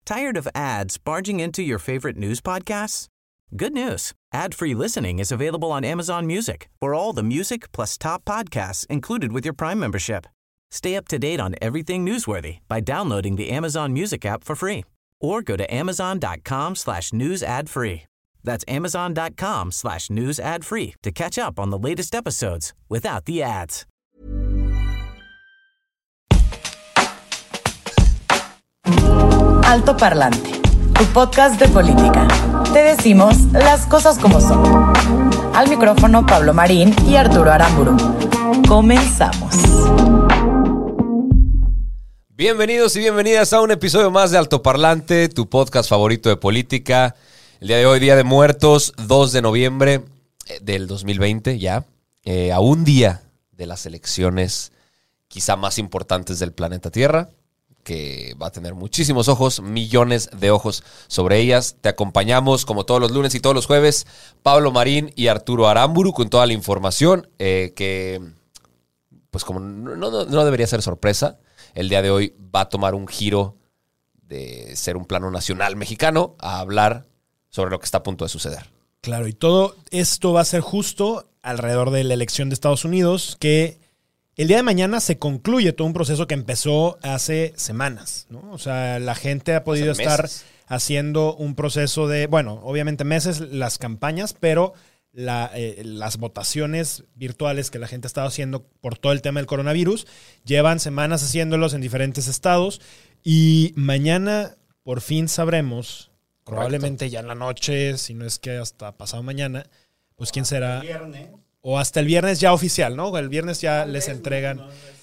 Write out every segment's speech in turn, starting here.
Tired of ads barging into your favorite news podcasts? Good news. Ad-free listening is available on Amazon Music for all the music plus top podcasts included with your Prime membership. Stay up to date on everything newsworthy by downloading the Amazon Music app for free or go to amazon.com/news ad free. That's amazon.com/news ad free to catch up on the latest episodes without the ads. Alto Parlante, tu podcast de política. Te decimos las cosas como son. Al micrófono Pablo Marín y Arturo Aramburu. Comenzamos. Bienvenidos y bienvenidas a un episodio más de Alto Parlante, tu podcast favorito de política. El día de hoy, Día de Muertos, 2 de noviembre del 2020, ya. A un día de las elecciones quizá más importantes del planeta Tierra, que va a tener muchísimos ojos, millones de ojos sobre ellas. Te acompañamos como todos los lunes y todos los jueves, Pablo Marín y Arturo Aramburu con toda la información que, pues como no debería ser sorpresa, el día de hoy va a tomar un giro de ser un plano nacional mexicano a hablar sobre lo que está a punto de suceder. Claro, y todo esto va a ser justo alrededor de la elección de Estados Unidos, que el día de mañana se concluye todo un proceso que empezó hace semanas, ¿no? O sea, la gente ha podido estar haciendo un proceso de, bueno, obviamente meses las campañas, pero las votaciones virtuales que la gente ha estado haciendo por todo el tema del coronavirus, llevan semanas haciéndolos en diferentes estados y mañana por fin sabremos, probablemente ya en la noche, si no es que hasta pasado mañana, pues quién será. O hasta el viernes ya oficial, ¿no? El viernes ya les entregan.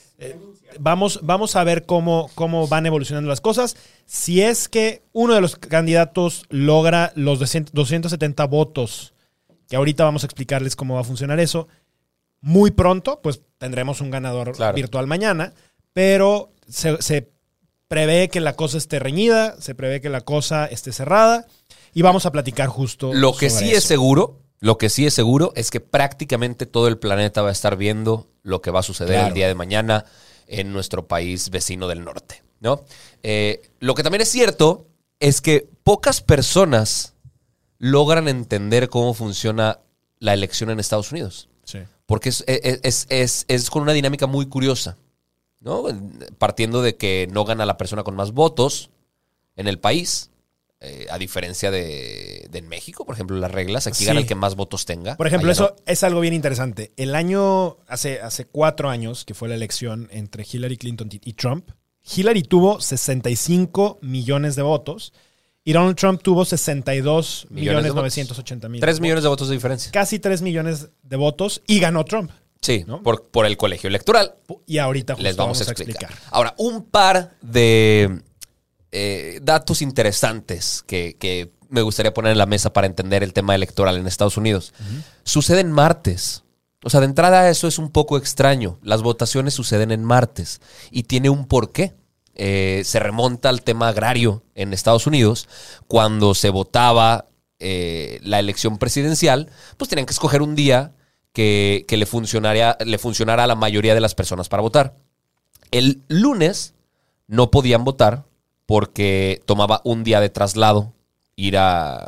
Vamos a ver cómo van evolucionando las cosas. Si es que uno de los candidatos logra los 270 votos, que ahorita vamos a explicarles cómo va a funcionar eso, muy pronto, pues tendremos un ganador virtual mañana, pero se prevé que la cosa esté reñida, se prevé que la cosa esté cerrada y vamos a platicar justo Lo que sobre sí eso. es seguro es que prácticamente todo el planeta va a estar viendo lo que va a suceder el día de mañana en nuestro país vecino del norte, ¿no? Lo que también es cierto es que pocas personas logran entender cómo funciona la elección en Estados Unidos. Sí. Porque es con una dinámica muy curiosa, ¿no? Partiendo de que no gana la persona con más votos en el país. A diferencia de en México, por ejemplo, las reglas, aquí gana el que más votos tenga. Por ejemplo, allá eso es algo bien interesante. El año, hace 4 años, que fue la elección entre Hillary Clinton y Trump, Hillary tuvo 65 millones de votos y Donald Trump tuvo 62 millones 980 mil. 3 millones de votos de diferencia. Casi 3 millones de votos y ganó Trump. Sí, ¿no? por el colegio electoral. Y ahorita justo les vamos a explicar. Ahora, un par de datos interesantes que me gustaría poner en la mesa para entender el tema electoral en Estados Unidos. Sucede en martes. O sea, de entrada eso es un poco extraño. Las votaciones suceden en martes y tiene un porqué. Se remonta al tema agrario en Estados Unidos. Cuando se votaba la elección presidencial, pues tenían que escoger un día que le funcionara a la mayoría de las personas para votar. El lunes no podían votar porque tomaba un día de traslado ir a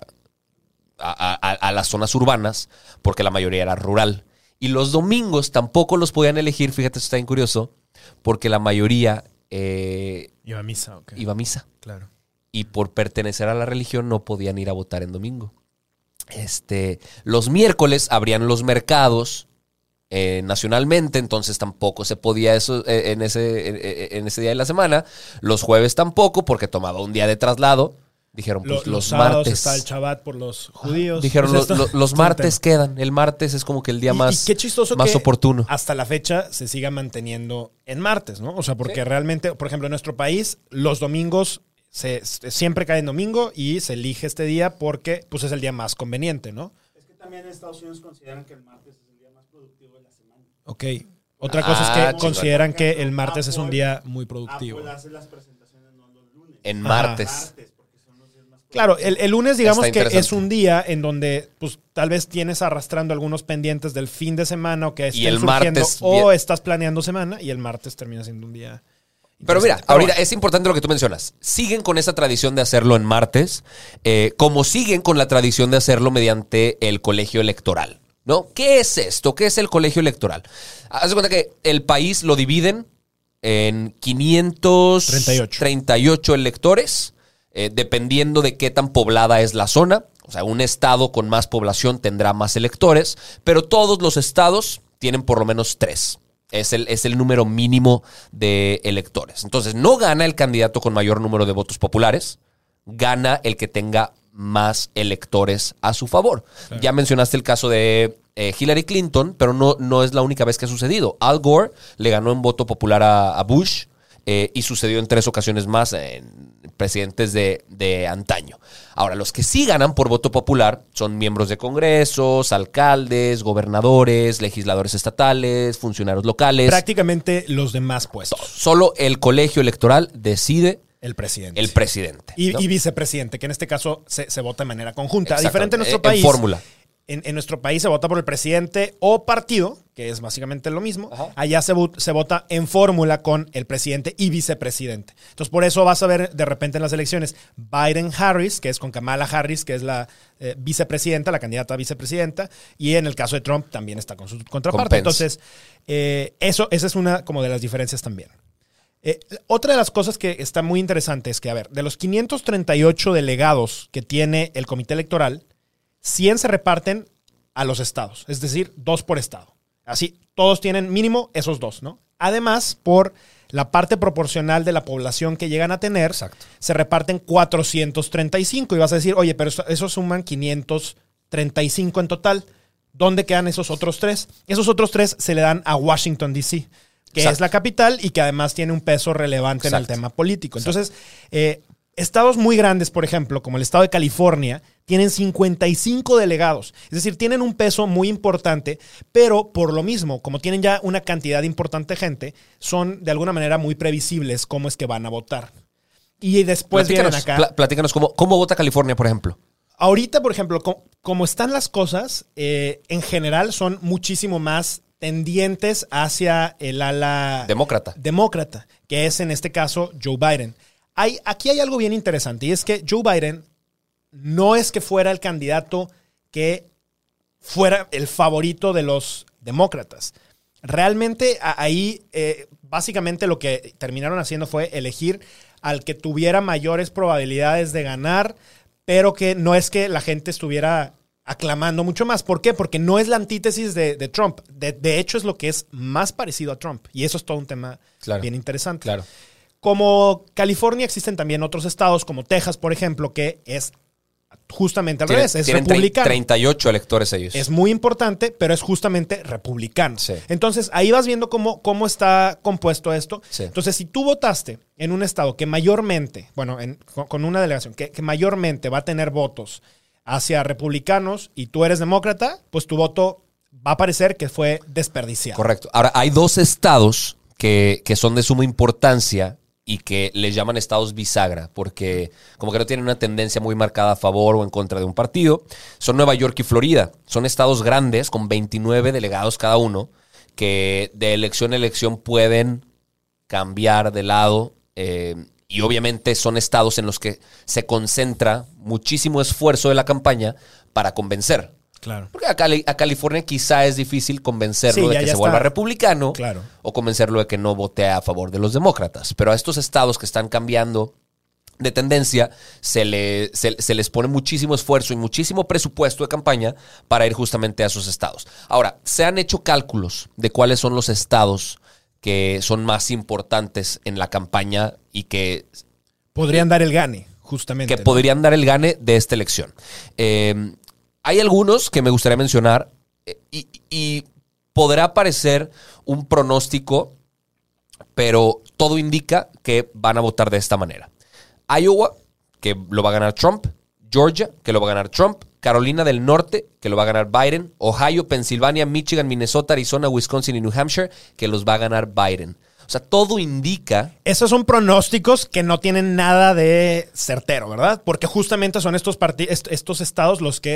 las zonas urbanas, porque la mayoría era rural. Y los domingos tampoco los podían elegir, fíjate, eso está bien curioso, porque la mayoría iba a misa. Okay. Iba a misa. Claro. Y por pertenecer a la religión no podían ir a votar en domingo. Los miércoles abrían los mercados nacionalmente, entonces tampoco se podía eso en ese día de la semana. Los jueves tampoco, porque tomaba un día de traslado. Dijeron, pues los martes. Está el Shabbat por los judíos. Dijeron, los martes quedan. El martes es como que el día más, qué chistoso más que oportuno. Hasta la fecha se siga manteniendo en martes, ¿no? O sea, porque realmente, por ejemplo, en nuestro país, los domingos siempre caen domingo y se elige este día porque pues, es el día más conveniente, ¿no? Es que también en Estados Unidos consideran que el martes es el día más productivo de la semana. Ok. Otra cosa es que consideran que el martes es un día muy productivo. Apple hace las presentaciones no los lunes. En martes. Porque son los días más productivos. Claro, el lunes digamos Está que es un día en donde pues tal vez tienes arrastrando algunos pendientes del fin de semana o que estén el surgiendo martes o estás planeando semana y el martes termina siendo un día Pero mira, ahorita es importante lo que tú mencionas. Siguen con esa tradición de hacerlo en martes, como siguen con la tradición de hacerlo mediante el colegio electoral, ¿no? ¿Qué es esto? ¿Qué es el colegio electoral? Haz de cuenta que el país lo dividen en 538 electores, dependiendo de qué tan poblada es la zona. O sea, un estado con más población tendrá más electores, pero todos los estados tienen por lo menos 3. Es el número mínimo de electores. Entonces, no gana el candidato con mayor número de votos populares, gana el que tenga más electores a su favor. Sí. Ya mencionaste el caso de Hillary Clinton, pero no es la única vez que ha sucedido. Al Gore le ganó en voto popular a Bush y sucedió en 3 ocasiones más en presidentes de antaño. Ahora, los que sí ganan por voto popular son miembros de congresos, alcaldes, gobernadores, legisladores estatales, funcionarios locales. Prácticamente los demás puestos. Solo el colegio electoral decide el presidente. ¿No? Y vicepresidente, que en este caso se vota de manera conjunta. Diferente en nuestro país. En fórmula. En nuestro país se vota por el presidente o partido, que es básicamente lo mismo. Ajá. Allá se vota en fórmula con el presidente y vicepresidente. Entonces, por eso vas a ver de repente en las elecciones Biden-Harris, que es con Kamala Harris, que es la vicepresidenta, la candidata a vicepresidenta. Y en el caso de Trump también está con su contraparte. Entonces, esa es una como de las diferencias también. Otra de las cosas que está muy interesante es que, a ver, de los 538 delegados que tiene el comité electoral, 100 se reparten a los estados, es decir, 2 por estado. Así, todos tienen mínimo esos 2, ¿no? Además, por la parte proporcional de la población que llegan a tener, exacto, se reparten 435. Y vas a decir, oye, pero eso suman 535 en total. ¿Dónde quedan esos otros 3? Esos otros 3 se le dan a Washington, D.C., que exacto, es la capital y que además tiene un peso relevante exacto, en el tema político. Entonces, estados muy grandes, por ejemplo, como el estado de California, tienen 55 delegados. Es decir, tienen un peso muy importante, pero por lo mismo, como tienen ya una cantidad importante de gente, son de alguna manera muy previsibles cómo es que van a votar. Y después vienen acá. Platícanos, ¿cómo vota California, por ejemplo? Ahorita, por ejemplo, como están las cosas, en general son muchísimo más tendientes hacia el ala demócrata, que es en este caso Joe Biden. Aquí hay algo bien interesante, y es que Joe Biden no es que fuera el candidato que fuera el favorito de los demócratas. Realmente ahí básicamente lo que terminaron haciendo fue elegir al que tuviera mayores probabilidades de ganar, pero que no es que la gente estuviera aclamando mucho más. ¿Por qué? Porque no es la antítesis de Trump. De hecho, es lo que es más parecido a Trump. Y eso es todo un tema bien interesante. Claro. Como California, existen también otros estados, como Texas, por ejemplo, que es justamente al revés. Es republicano. 38 electores ellos. Es muy importante, pero es justamente republicano. Sí. Entonces, ahí vas viendo cómo está compuesto esto. Sí. Entonces, si tú votaste en un estado que mayormente, con una delegación, que mayormente va a tener votos hacia republicanos y tú eres demócrata, pues tu voto va a parecer que fue desperdiciado. Correcto. Ahora, hay 2 estados que son de suma importancia y que les llaman estados bisagra, porque como que no tienen una tendencia muy marcada a favor o en contra de un partido. Son Nueva York y Florida. Son estados grandes con 29 delegados cada uno que de elección a elección pueden cambiar de lado. Y obviamente son estados en los que se concentra muchísimo esfuerzo de la campaña para convencer. Claro. Porque a California quizá es difícil convencerlo de que se vuelva republicano, claro, o convencerlo de que no vote a favor de los demócratas. Pero a estos estados que están cambiando de tendencia se les pone muchísimo esfuerzo y muchísimo presupuesto de campaña para ir justamente a esos estados. Ahora, se han hecho cálculos de cuáles son los estados que son más importantes en la campaña y que podrían dar el gane, justamente. Que podrían dar el gane de esta elección. Hay algunos que me gustaría mencionar y podrá parecer un pronóstico, pero todo indica que van a votar de esta manera. Iowa, que lo va a ganar Trump. Georgia, que lo va a ganar Trump. Carolina del Norte, que lo va a ganar Biden. Ohio, Pensilvania, Michigan, Minnesota, Arizona, Wisconsin y New Hampshire, que los va a ganar Biden. O sea, todo indica... Esos son pronósticos que no tienen nada de certero, ¿verdad? Porque justamente son estos estados los que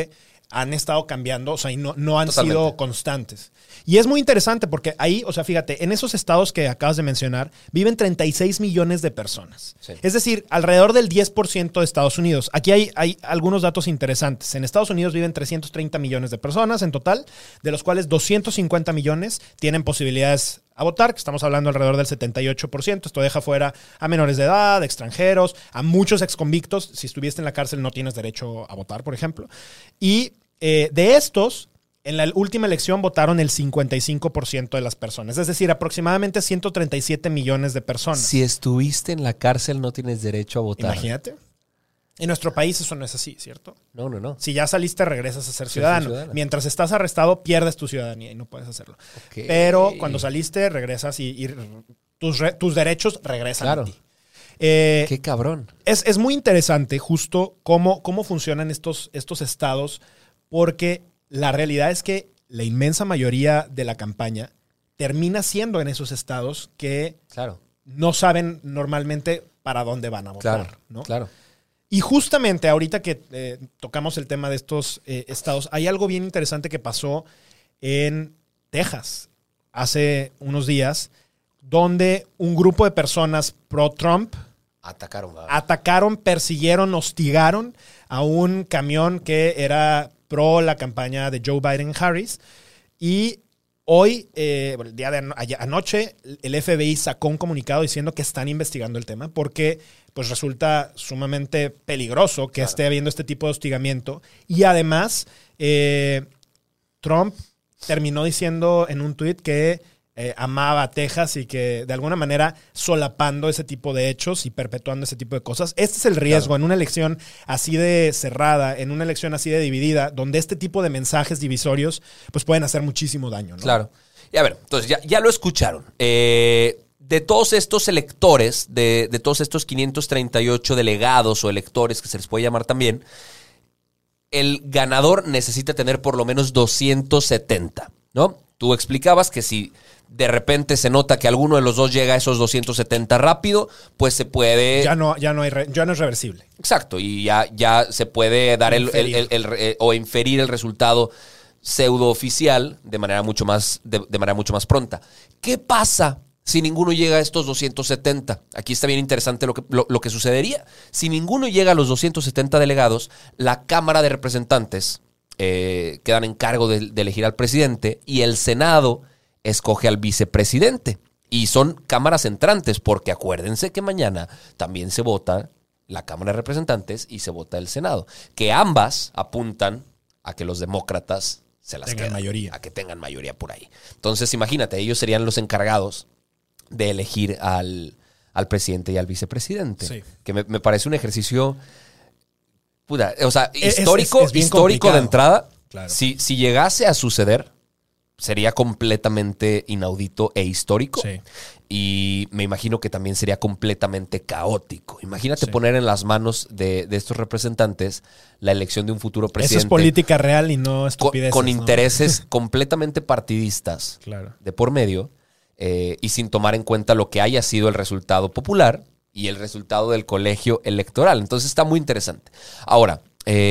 han estado cambiando, o sea, y no han Totalmente. sido constantes. Y es muy interesante porque ahí, o sea, fíjate, en esos estados que acabas de mencionar, viven 36 millones de personas. Sí. Es decir, alrededor del 10% de Estados Unidos. Aquí hay algunos datos interesantes. En Estados Unidos viven 330 millones de personas en total, de los cuales 250 millones tienen posibilidades a votar, que estamos hablando alrededor del 78%. Esto deja fuera a menores de edad, extranjeros, a muchos exconvictos. Si estuviste en la cárcel no tienes derecho a votar, por ejemplo. Y de estos, en la última elección votaron el 55% de las personas. Es decir, aproximadamente 137 millones de personas. Si estuviste en la cárcel, no tienes derecho a votar. Imagínate. En nuestro país eso no es así, ¿cierto? No. Si ya saliste, regresas a ser Sí, ciudadano. soy ciudadano. Mientras estás arrestado, pierdes tu ciudadanía y no puedes hacerlo. Ok. Pero cuando saliste, regresas y tus derechos regresan Claro. a ti. Qué cabrón. Es muy interesante justo cómo funcionan estos estados, porque la realidad es que la inmensa mayoría de la campaña termina siendo en esos estados que Claro. no saben normalmente para dónde van a votar. Claro. ¿no? Claro. Y justamente ahorita que tocamos el tema de estos estados, hay algo bien interesante que pasó en Texas hace unos días, donde un grupo de personas pro-Trump atacaron, persiguieron, hostigaron a un camión que era pro la campaña de Joe Biden-Harris. Y hoy, el día de anoche, el FBI sacó un comunicado diciendo que están investigando el tema porque pues resulta sumamente peligroso que esté habiendo este tipo de hostigamiento. Y además, Trump terminó diciendo en un tuit que amaba a Texas y que de alguna manera solapando ese tipo de hechos y perpetuando ese tipo de cosas. Este es el riesgo en una elección así de cerrada, en una elección así de dividida, donde este tipo de mensajes divisorios pues pueden hacer muchísimo daño, ¿no? Claro. Y a ver, entonces ya lo escucharon. De todos estos electores, de todos estos 538 delegados o electores, que se les puede llamar también, el ganador necesita tener por lo menos 270, ¿no? Tú explicabas que si de repente se nota que alguno de los dos llega a esos 270 rápido, pues se puede... Ya no es reversible. Exacto, y ya se puede dar o inferir el resultado pseudo-oficial de manera mucho más pronta. ¿Qué pasa si ninguno llega a estos 270? Aquí está bien interesante lo que sucedería. Si ninguno llega a los 270 delegados, la Cámara de Representantes quedan en cargo de elegir al presidente y el Senado escoge al vicepresidente. Y son cámaras entrantes, porque acuérdense que mañana también se vota la Cámara de Representantes y se vota el Senado, que ambas apuntan a que los demócratas se las tengan queden, mayoría. a que tengan mayoría por ahí. Entonces, imagínate, ellos serían los encargados de elegir al presidente y al vicepresidente. Sí. Que me parece un ejercicio, puta, o sea, histórico, es bien histórico complicado. de entrada. Claro. Si llegase a suceder, sería completamente inaudito e histórico. Sí. Y me imagino que también sería completamente caótico. Imagínate Sí. poner en las manos de estos representantes la elección de un futuro presidente. Eso es política real y no estupideces. Con ¿no? intereses completamente partidistas Claro. de por medio, y sin tomar en cuenta lo que haya sido el resultado popular y el resultado del colegio electoral. Entonces está muy interesante. Ahora,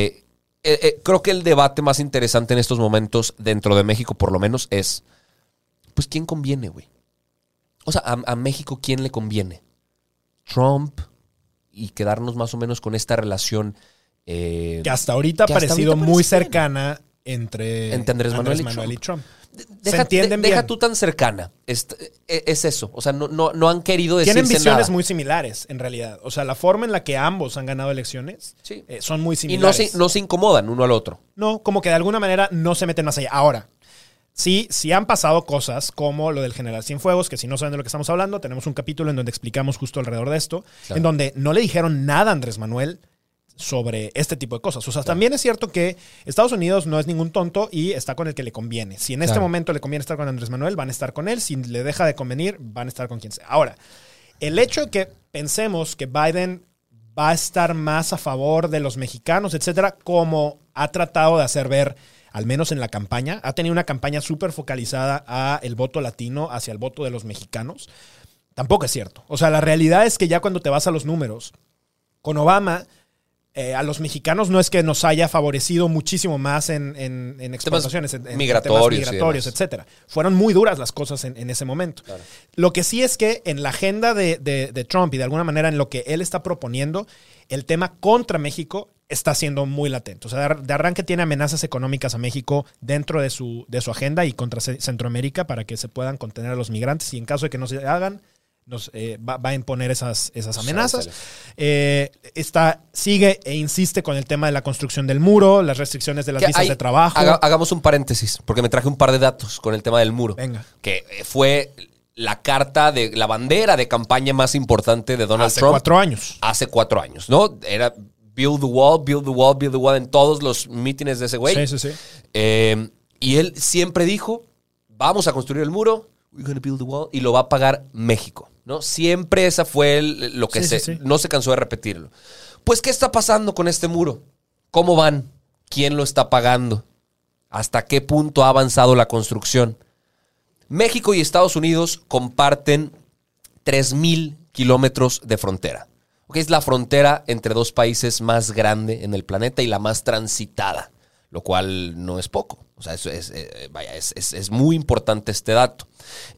creo que el debate más interesante en estos momentos, dentro de México por lo menos, es, pues, ¿quién conviene, güey? O sea, a México, ¿quién le conviene? ¿Trump? Y quedarnos más o menos con esta relación Que hasta ahorita ha que hasta parecido ahorita muy parece bien. cercana entre Andrés Manuel y y Trump. Se Deja, entienden deja bien. tú tan cercana. Es eso. O sea, no han querido decirse Tienen visiones nada. muy similares, en realidad. O sea, la forma en la que ambos han ganado elecciones Sí. son muy Y similares. no se incomodan uno al otro. No, como que de alguna manera no se meten más allá. Ahora, sí han pasado cosas como lo del General Cienfuegos, que si no saben de lo que estamos hablando, tenemos un capítulo en donde explicamos justo alrededor de esto, Claro. en donde no le dijeron nada a Andrés Manuel sobre este tipo de cosas. O sea, también es cierto que Estados Unidos no es ningún tonto y está con el que le conviene. Si en este Claro. momento le conviene estar con Andrés Manuel, van a estar con él. Si le deja de convenir, van a estar con quien sea. Ahora, el hecho de que pensemos que Biden va a estar más a favor de los mexicanos, etcétera, como ha tratado de hacer ver, al menos en la campaña, ha tenido una campaña súper focalizada a el voto latino, hacia el voto de los mexicanos, tampoco es cierto. O sea, la realidad es que ya cuando te vas a los números, con Obama, a los mexicanos no es que nos haya favorecido muchísimo más en exportaciones, en migratorios, temas migratorios, etcétera. Fueron muy duras las cosas en ese momento. Claro. Lo que sí es que en la agenda de Trump y de alguna manera en lo que él está proponiendo, el tema contra México está siendo muy latente. O sea, de arranque tiene amenazas económicas a México dentro de su agenda y contra Centroamérica para que se puedan contener a los migrantes y en caso de que no se hagan, va a imponer esas amenazas. Sigue e insiste con el tema de la construcción del muro, las restricciones de las visas de trabajo. Hagamos un paréntesis, porque me traje un par de datos con el tema del muro. Venga. Que fue la carta de la bandera de campaña más importante de Donald Trump. Hace 4 años. Hace 4 años, ¿no? Era build the wall, build the wall, build the wall en todos los mítines de ese güey. Sí. Y él siempre dijo, vamos a construir el muro, we're gonna build the wall, y lo va a pagar México, ¿no? Siempre esa fue lo que no se cansó de repetirlo. Pues, ¿qué está pasando con este muro? ¿Cómo van? ¿Quién lo está pagando? ¿Hasta qué punto ha avanzado la construcción? México y Estados Unidos comparten 3,000 kilómetros de frontera. Okay, es la frontera entre dos países más grande en el planeta y la más transitada, lo cual no es poco. O sea, eso es muy importante este dato.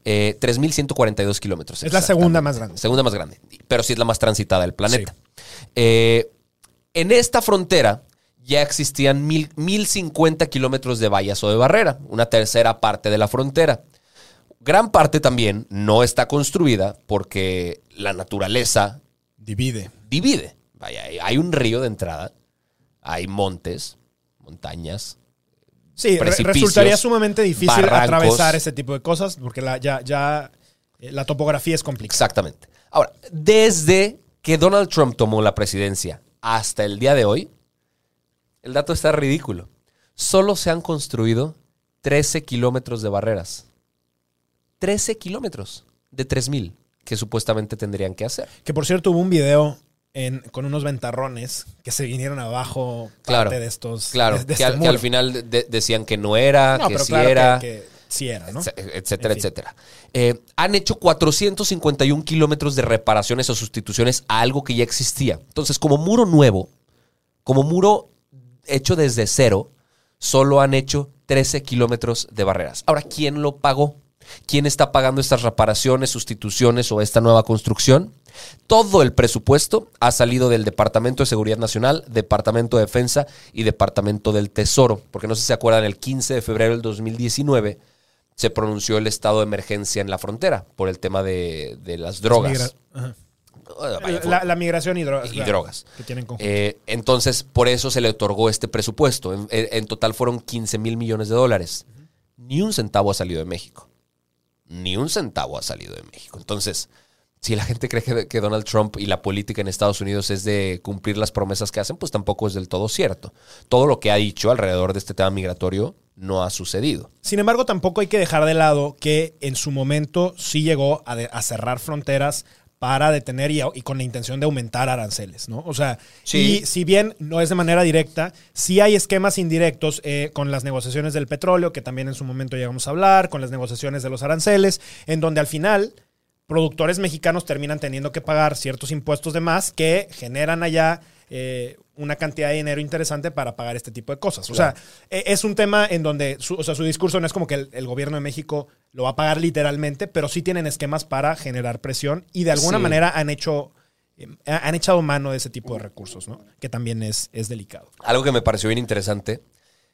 3,142 kilómetros. Es la segunda más grande. Segunda más grande, pero sí es la más transitada del planeta. Sí. En esta frontera ya existían 1,050 kilómetros de vallas o de barrera, una tercera parte de la frontera. Gran parte también no está construida porque la naturaleza divide. Vaya, hay un río de entrada, hay montes, montañas. Sí, resultaría sumamente difícil atravesar ese tipo de cosas porque la topografía es complicada. Exactamente. Ahora, desde que Donald Trump tomó la presidencia hasta el día de hoy, el dato está ridículo. Solo se han construido 13 kilómetros de barreras. 13 kilómetros de 3,000 que supuestamente tendrían que hacer. Que por cierto hubo un video con unos ventarrones que se vinieron abajo parte de estos. Claro, que al final decían que no era, que sí era. Que sí era, ¿no? Etcétera, etcétera. Han hecho 451 kilómetros de reparaciones o sustituciones a algo que ya existía. Entonces, como muro nuevo, como muro hecho desde cero, solo han hecho 13 kilómetros de barreras. Ahora, ¿quién lo pagó? ¿Quién está pagando estas reparaciones, sustituciones o esta nueva construcción? Todo el presupuesto ha salido del Departamento de Seguridad Nacional, Departamento de Defensa y Departamento del Tesoro. Porque no sé si se acuerdan, el 15 de febrero del 2019 se pronunció el estado de emergencia en la frontera por el tema de las drogas. La migración y drogas. Y drogas. Que tienen conjunto. Entonces, por eso se le otorgó este presupuesto. En total fueron 15,000 millones de dólares. Ni un centavo ha salido de México. Ni un centavo ha salido de México. Entonces, si la gente cree que Donald Trump y la política en Estados Unidos es de cumplir las promesas que hacen, pues tampoco es del todo cierto. Todo lo que ha dicho alrededor de este tema migratorio no ha sucedido. Sin embargo, tampoco hay que dejar de lado que en su momento sí llegó a cerrar fronteras para detener y con la intención de aumentar aranceles, ¿no? O sea, sí. Y si bien no es de manera directa, sí hay esquemas indirectos con las negociaciones del petróleo, que también en su momento llegamos a hablar, con las negociaciones de los aranceles, en donde al final productores mexicanos terminan teniendo que pagar ciertos impuestos de más que generan allá una cantidad de dinero interesante para pagar este tipo de cosas. O sea, es un tema en donde su discurso no es como que el gobierno de México lo va a pagar literalmente, pero sí tienen esquemas para generar presión y de alguna manera han echado mano de ese tipo de recursos, ¿no? Que también es delicado. Algo que me pareció bien interesante,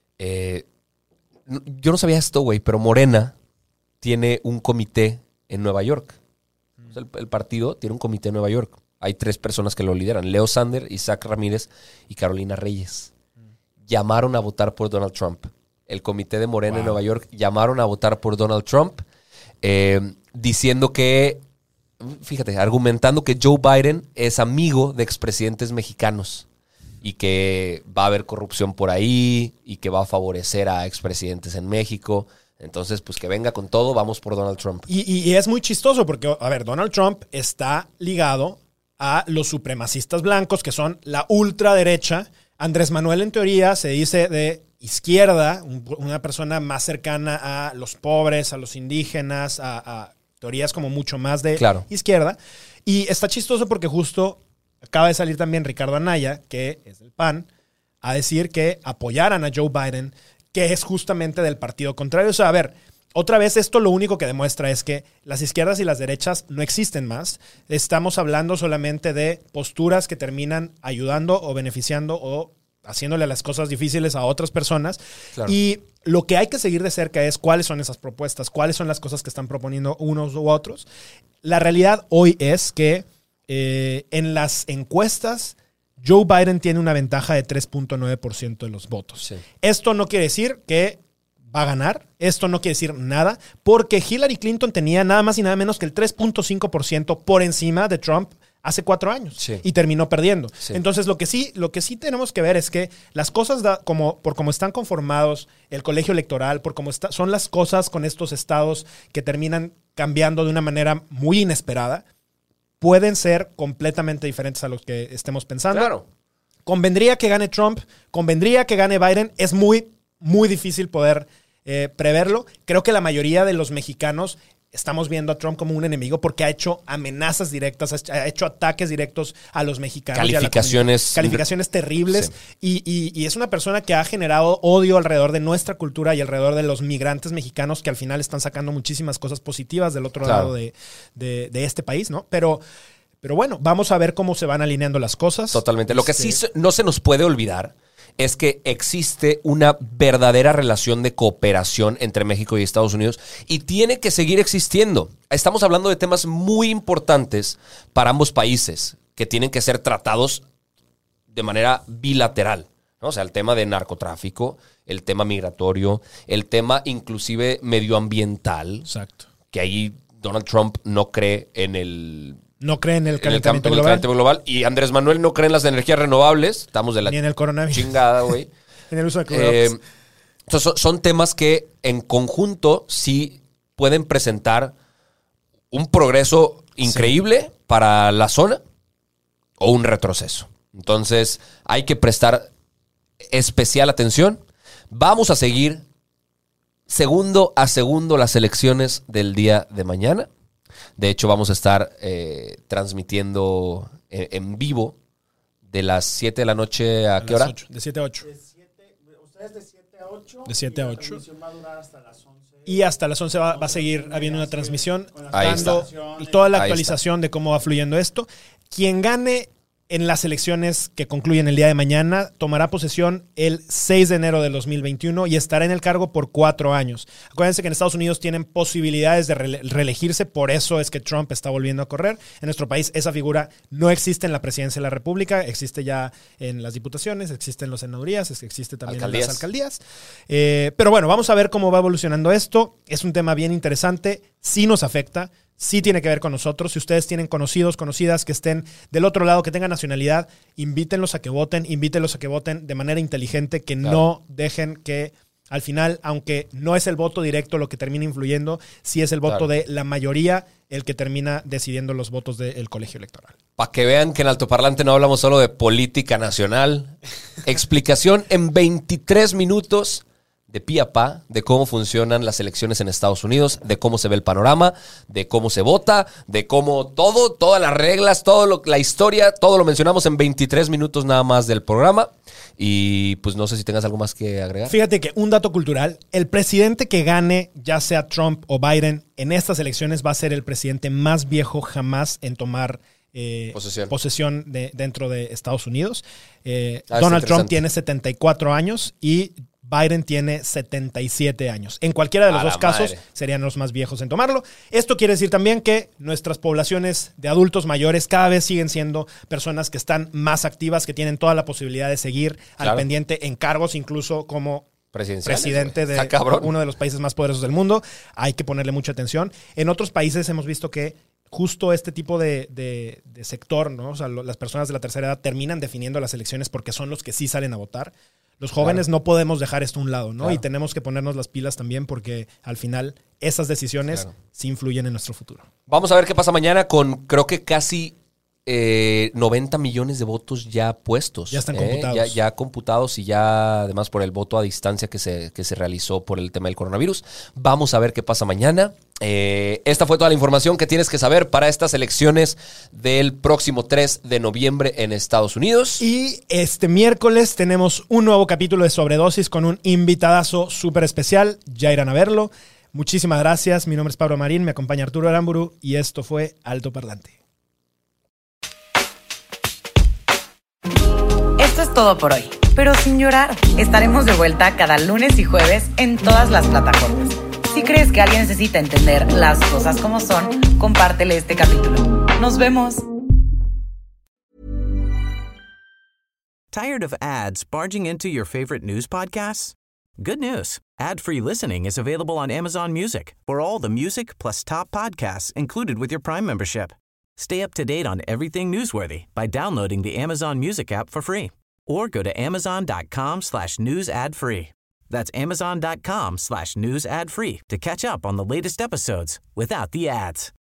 yo no sabía esto, güey, pero Morena tiene un comité en Nueva York. O sea, el partido tiene un comité en Nueva York. Hay 3 personas que lo lideran. Leo Sander, Isaac Ramírez y Carolina Reyes. Llamaron a votar por Donald Trump. El comité de Morena en Nueva York llamaron a votar por Donald Trump diciendo que, fíjate, argumentando que Joe Biden es amigo de expresidentes mexicanos y que va a haber corrupción por ahí y que va a favorecer a expresidentes en México. Entonces, pues que venga con todo, vamos por Donald Trump. Y es muy chistoso porque, a ver, Donald Trump está ligado a los supremacistas blancos, que son la ultraderecha. Andrés Manuel, en teoría, se dice de izquierda, una persona más cercana a los pobres, a los indígenas, a teorías como mucho más de izquierda. Y está chistoso porque justo acaba de salir también Ricardo Anaya, que es del PAN, a decir que apoyaran a Joe Biden, que es justamente del partido contrario. O sea, a ver, otra vez esto lo único que demuestra es que las izquierdas y las derechas no existen más. Estamos hablando solamente de posturas que terminan ayudando o beneficiando o haciéndole las cosas difíciles a otras personas. Claro. Y lo que hay que seguir de cerca es cuáles son esas propuestas, cuáles son las cosas que están proponiendo unos u otros. La realidad hoy es que en las encuestas Joe Biden tiene una ventaja de 3.9% de los votos. Sí. Esto no quiere decir que va a ganar, esto no quiere decir nada, porque Hillary Clinton tenía nada más y nada menos que el 3.5% por encima de Trump hace 4 años, sí, y terminó perdiendo. Sí. Entonces, lo que sí tenemos que ver es que las cosas, por cómo están conformados el colegio electoral, por cómo son las cosas con estos estados que terminan cambiando de una manera muy inesperada, pueden ser completamente diferentes a los que estemos pensando. Claro. Convendría que gane Trump, convendría que gane Biden. Es muy, muy difícil poder preverlo. Creo que la mayoría de los mexicanos estamos viendo a Trump como un enemigo porque ha hecho amenazas directas, ha hecho ataques directos a los mexicanos. Calificaciones terribles. Sí. Y es una persona que ha generado odio alrededor de nuestra cultura y alrededor de los migrantes mexicanos que al final están sacando muchísimas cosas positivas del otro lado de este país, ¿no? Pero bueno, vamos a ver cómo se van alineando las cosas. Totalmente. Lo que sí no se nos puede olvidar es que existe una verdadera relación de cooperación entre México y Estados Unidos y tiene que seguir existiendo. Estamos hablando de temas muy importantes para ambos países que tienen que ser tratados de manera bilateral, ¿no? O sea, el tema de narcotráfico, el tema migratorio, el tema inclusive medioambiental. Exacto. Que ahí Donald Trump no cree en el calentamiento global. Y Andrés Manuel no cree en las energías renovables. Estamos de la ni en el coronavirus. Chingada, güey. En el uso de clorox. Entonces son temas que en conjunto sí pueden presentar un progreso increíble para la zona o un retroceso. Entonces hay que prestar especial atención. Vamos a seguir segundo a segundo las elecciones del día de mañana. De hecho, vamos a estar transmitiendo en vivo de las 7 de la noche ¿a qué hora? 8, de 7 a 8. Ustedes de 7 a 8. De 7 a 8. La transmisión va a durar hasta las 11. Y hasta las 11 va a seguir habiendo una transmisión, dando toda la actualización de cómo va fluyendo esto. Quien gane en las elecciones que concluyen el día de mañana tomará posesión el 6 de enero del 2021 y estará en el cargo por 4 años. Acuérdense que en Estados Unidos tienen posibilidades de reelegirse, por eso es que Trump está volviendo a correr. En nuestro país esa figura no existe en la presidencia de la República, existe ya en las diputaciones, existe en las senadurías, existe también en las alcaldías. Pero bueno, vamos a ver cómo va evolucionando esto. Es un tema bien interesante, sí nos afecta. Sí tiene que ver con nosotros. Si ustedes tienen conocidos, conocidas que estén del otro lado, que tengan nacionalidad, invítenlos a que voten de manera inteligente, que no dejen que al final, aunque no es el voto directo lo que termina influyendo, sí es el voto de la mayoría el que termina decidiendo los votos del colegio electoral. Para que vean que en Altoparlante no hablamos solo de política nacional. Explicación en 23 minutos. De pie a pa, de cómo funcionan las elecciones en Estados Unidos, de cómo se ve el panorama, de cómo se vota, de cómo todas las reglas, la historia, todo lo mencionamos en 23 minutos nada más del programa. Y pues no sé si tengas algo más que agregar. Fíjate que un dato cultural, el presidente que gane, ya sea Trump o Biden, en estas elecciones va a ser el presidente más viejo jamás en tomar posesión dentro de Estados Unidos. Donald Trump tiene 74 años y Biden tiene 77 años. En cualquiera de los dos casos serían los más viejos en tomarlo. Esto quiere decir también que nuestras poblaciones de adultos mayores cada vez siguen siendo personas que están más activas, que tienen toda la posibilidad de seguir al pendiente en cargos, incluso como presidente de uno de los países más poderosos del mundo. Hay que ponerle mucha atención. En otros países hemos visto que justo este tipo de sector, ¿no? O sea, las personas de la tercera edad terminan definiendo las elecciones porque son los que sí salen a votar. Los jóvenes no podemos dejar esto a un lado, ¿no? Y tenemos que ponernos las pilas también porque al final esas decisiones sí influyen en nuestro futuro. Vamos a ver qué pasa mañana con creo que casi 90 millones de votos ya puestos. Ya están computados. Ya computados y ya además por el voto a distancia que se realizó por el tema del coronavirus. Vamos a ver qué pasa mañana. Esta fue toda la información que tienes que saber para estas elecciones del próximo 3 de noviembre en Estados Unidos. Y este miércoles tenemos un nuevo capítulo de Sobredosis con un invitadazo súper especial. Ya irán a verlo. Muchísimas gracias. Mi nombre es Pablo Marín, me acompaña Arturo Aramburu y esto fue Alto Parlante. Esto es todo por hoy, pero sin llorar. Estaremos de vuelta cada lunes y jueves en todas las plataformas. Si crees que alguien necesita entender las cosas como son, compártele este capítulo. ¡Nos vemos! Tired of ads barging into your favorite news podcasts? Good news. Ad-free listening is available on Amazon Music for all the music plus top podcasts included with your Prime membership. Stay up to date on everything newsworthy by downloading the Amazon Music app for free or go to amazon.com/news ad free. That's amazon.com/news ad free to catch up on the latest episodes without the ads.